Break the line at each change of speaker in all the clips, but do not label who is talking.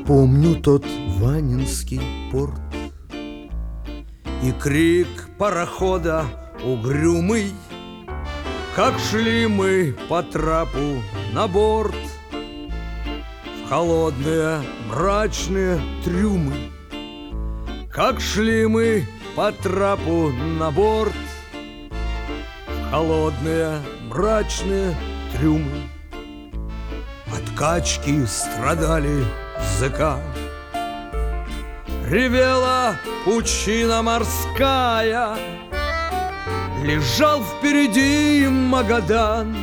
Помню тот Ванинский порт и крик парохода угрюмый, как шли мы по трапу на борт в холодные мрачные трюмы. Как шли мы по трапу на борт в холодные мрачные трюмы. От качки страдали языка, ревела пучина морская, лежал впереди Магадан,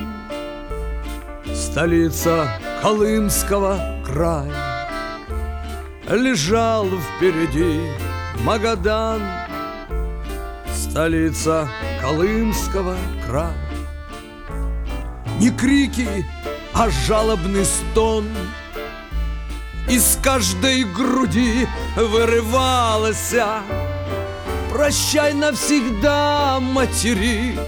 столица Колымского края. Лежал впереди Магадан, столица Колымского края. Не крики, а жалобный стон из каждой груди вырывался: прощай навсегда, материк.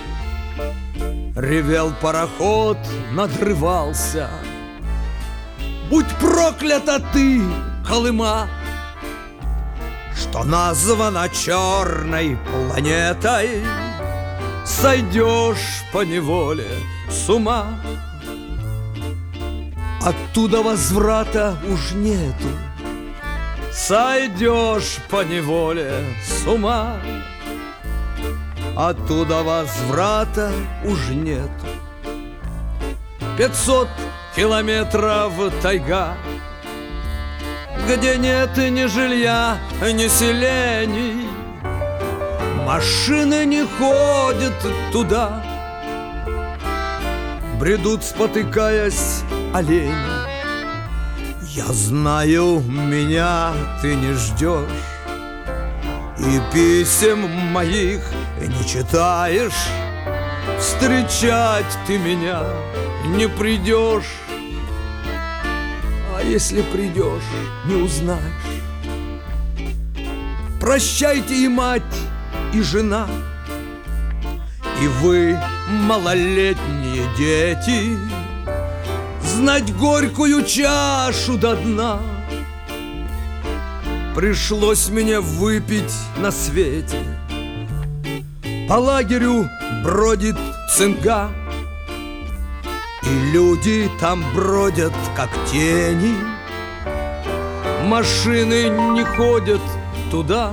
Ревел пароход, надрывался: будь проклята ты, Колыма, что названа черной планетой, сойдешь поневоле с ума. Оттуда возврата уж нету, сойдешь поневоле с ума. Оттуда возврата уж нету. 500 километров тайга, где нет ни жилья, ни селений. Машины не ходят туда, бредут, спотыкаясь, олени. Я знаю, меня ты не ждешь, и писем моих не читаешь. Встречать ты меня не придешь, а если придешь, не узнаешь. Прощайте и мать, и жена, и вы, малолетние дети, знать горькую чашу до дна. Пришлось мне выпить на свете. По лагерю бродит цинга, и люди там бродят, как тени. Машины не ходят туда,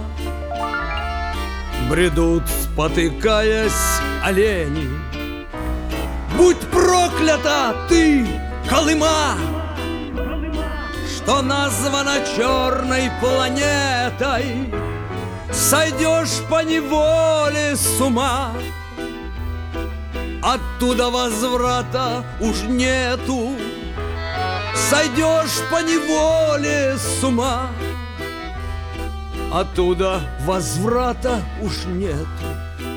бредут, спотыкаясь, олени. Будь проклята ты, Колыма, что названа черной планетой, сойдешь поневоле с ума. Оттуда возврата уж нету, сойдешь поневоле с ума. Оттуда возврата уж нету.